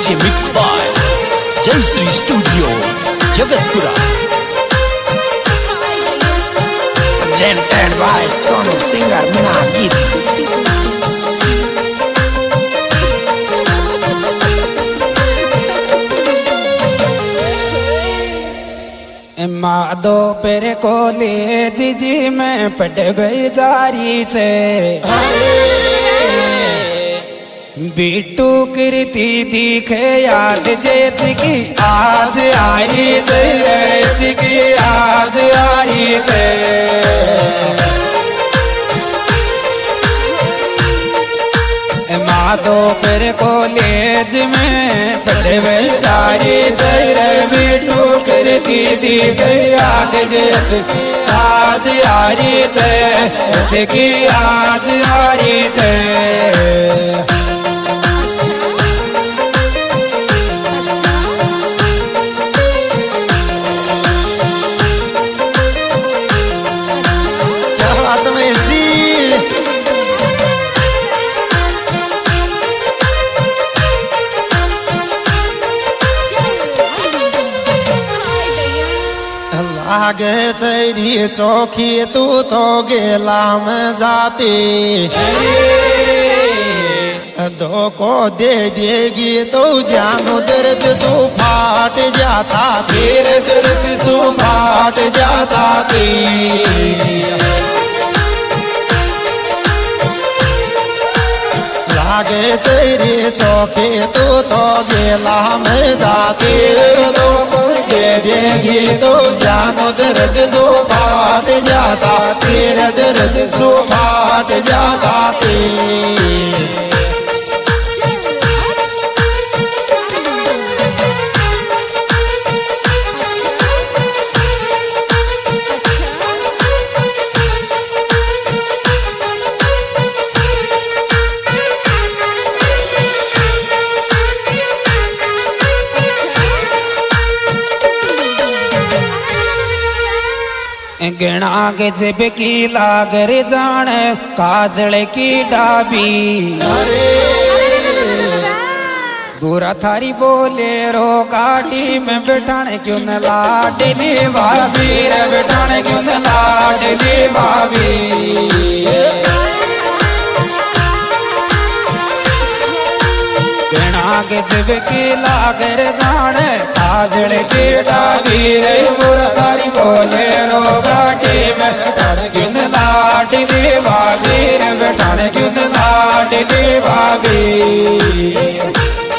DJ mix by Jai Shri studio Jagatpura presented by Sonu Singer Munagiri। मादो पर college जी में पढ़ गई जारी छे बिट्टू कृति दिखे याद जे की आज आरी छे की आज आरी छे मादो पर कॉलेज में पढ़े जारी छे बिट्टू कृति दिखे याद जे आज आरी छे की आज आरी छे। आगे चैरी चौकी तू तो गेला में जाती दो को दे देगी तो जानो दर्द सु फाट जा छाती दर्द सु फाट जा छाती लागे चैरी चौकी तू तो गेला में जाती दो दे देगी तो जानो दर्द सो फाट जा छाती दर्द सो फाट जा छाती। गणा के जब की लागर जान काजल की डाबी बुरा थारी बोले रो गाड़ी में बैठाने क्यों न लाडली भाभी रे बैठाने क्यों न लाडली भाभी के जब की लागर जान काजल की डाबी रे बुरा थारी बोले रो गाड़ी में बैठाने क्यों न लाडली भाभी रे बैठाने क्यों न लाडली भाभी।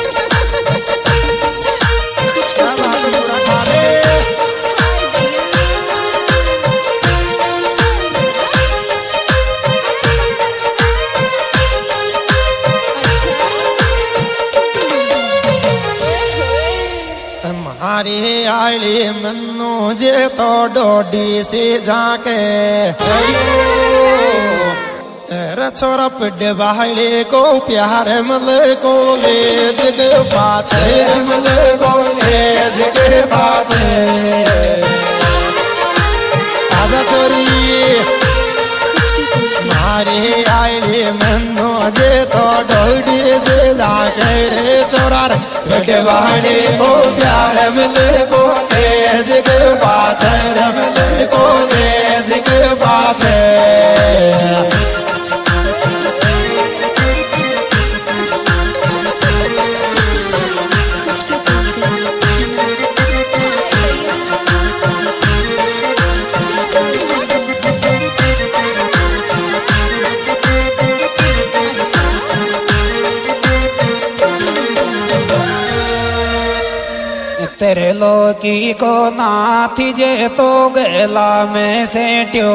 हमारी आली मन्नू जे तो डोडी से जाके छोरा पिड बाहले को प्यार मल को ले जग पाछे मल को ले जग पाछे आजा चोरी मारे आईली मन्नू जे तो डोडी से जाके रे छोरा पिड बाहले को प्यार मल को ले जग पाछे मल को ले जग पाछे। तेरे लोकी को नाथी जे तो गला में सेट्यो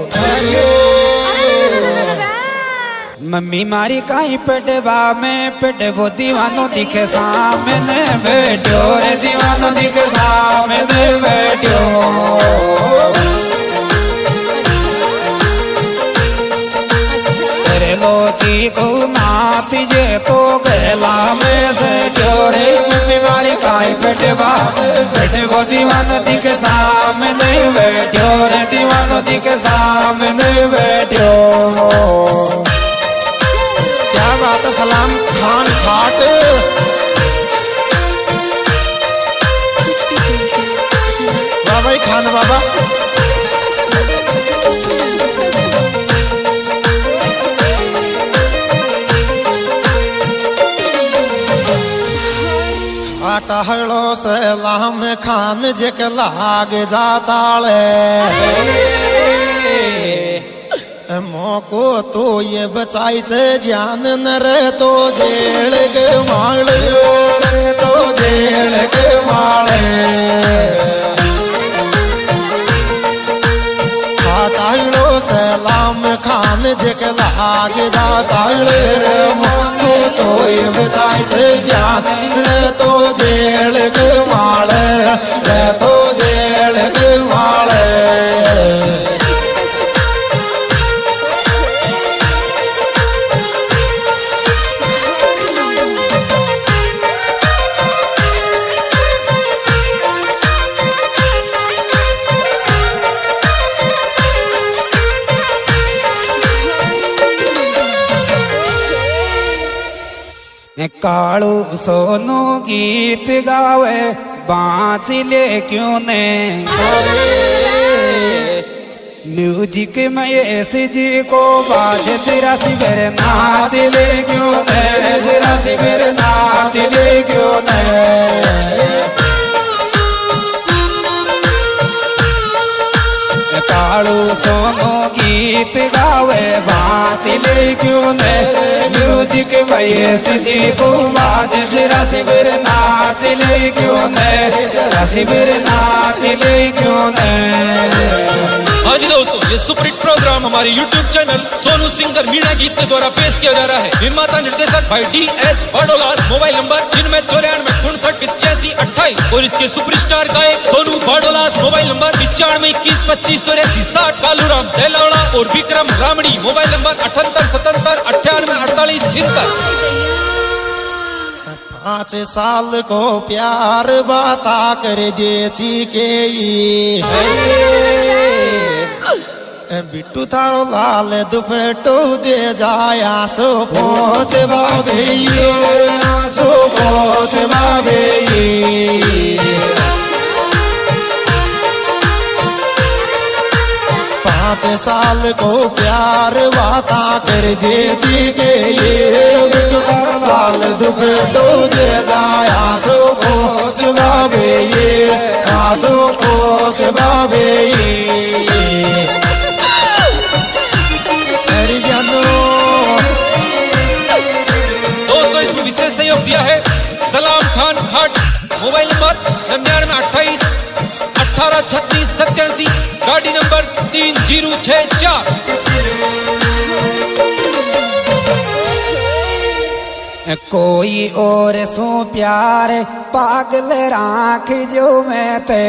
मम्मी मारी काई पेटवा में पेट वो दीवानो दिखे सामने बैठो रे दीवानो दिखे सामने बैठो तेरे लोकी को नाथी जे तो गला में सेट्यो रे मम्मी मारी काई पेटवा वो दीवानो दिखे सामने बैठो रे दीवानो दिखे सामने बैठो। क्या बात है सलाम खान खाट भाई खान बाबा। आटाहड़ो से लाम खान जक लाग जा चाले मोको तो ये बचाई से जान नर तो जेल के माले तो जेल के माले आटाहड़ो से लाम खान जक लाग जा चाले मोको तो ये बचाई से जान तो जेल के माले तो जेल के माले। कालू सोनू गीत गावे बाँच ले क्यों ने म्यूजिक में ऐसे जी को बाज तेरा शिविर नाच ले क्यों ने तेरा शिविर नाच ले क्यों ने कालू सोनू गीत गावे बाँच ले क्यों ने म्यूजिक वैस जी को बाज तेरा शिविर नाच ले क्यों ने तेरा शिविर नाच ले क्यों ने। हाँ जी दोस्तों, ये सुपरहिट प्रोग्राम हमारे YouTube channel Sonu singer Meena गीत के द्वारा पेश किया जा रहा है। निर्माता निर्देशक भाई DS बाडोलास। मोबाइल नंबर 94 और इसके सुपरस्टार गायक सोनू बाडोलास। Mobile number 9521258460। कालूराम देलावड़ा और विक्रम रामड़ी। Mobile number 7877984876। 5 साल को प्यार बाता कर दे के बिट्टू थारो लाल दुपट्टो दे जाया सो पहुँच बाबे सो पहुँच बाबे। 5 साल को प्यार वाता कर दे के बिट्टू थारो लाल दुपट्टो दे जाया सो पहुँच बाबे सो पहुँच बाबे। दोस्तों, इसमें विशेष सहयोग दिया है सलाम खान घाट। Mobile number 99 28 18 36 87। गाड़ी नंबर 3064। कोई और सो प्यार पागल राख जो मैं ते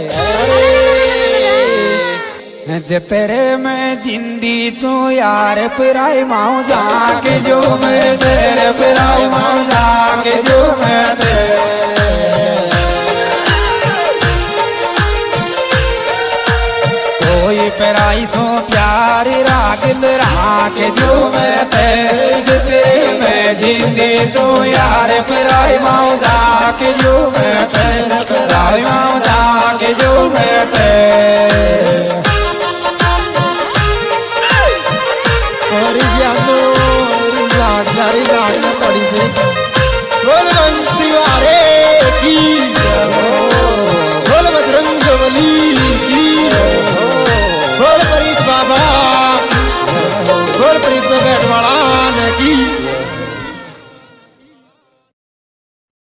तेरे में जिंदी चू यार पिराई माऊ जाके जो मैं तेरे पिराई माऊ जाके जो मैं कोई पिराई सो प्यार रागल राख जो मैं तेरे में जिंदी चू यार पिराई माऊ जाके जो मैं तेरे पिराई माऊ जाके जो मैं थोड़ी सी बोल बंसी वाले की बोल बजरंग बली की बोल प्रीत बाबा बोल प्रीत में बैठ वाला की।